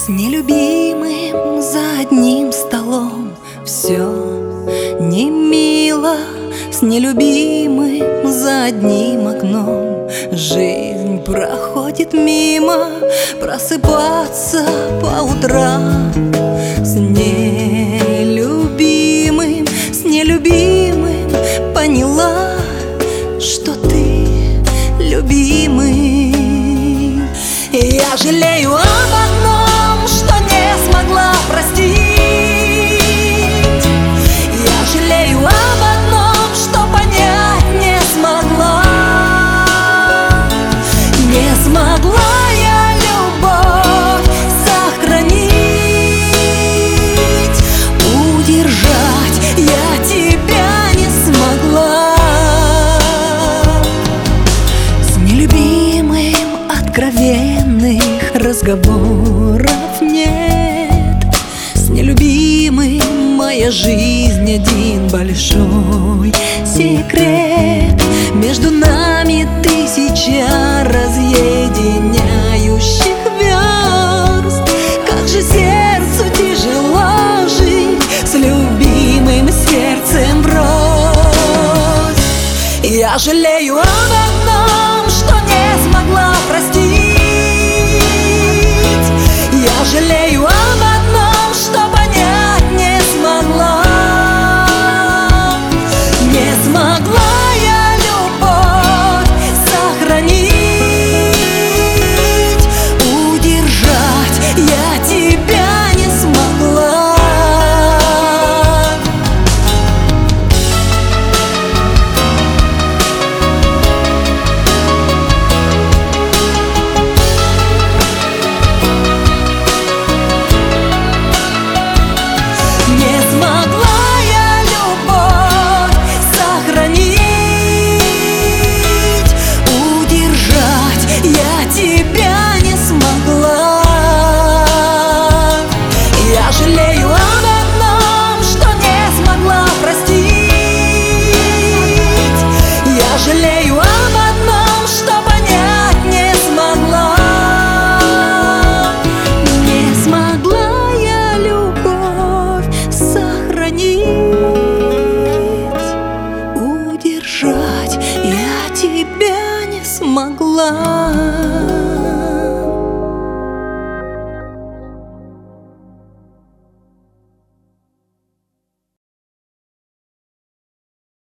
С нелюбимым за одним столом все не мило, с нелюбимым за одним окном жизнь проходит мимо. Просыпаться по утрам с нелюбимым поняла, что ты любимый. И я жалею об одном, что не смогла простить. Я жалею об одном, что понять не смогла. Не смогла я любовь сохранить, удержать я тебя не смогла. С нелюбимым откровенных разговоров нет, с нелюбимым моя жизнь один большой секрет. Между нами тысяча разъединяющих верст. Как же сердцу тяжело жить с любимым сердцем врозь. Я жалею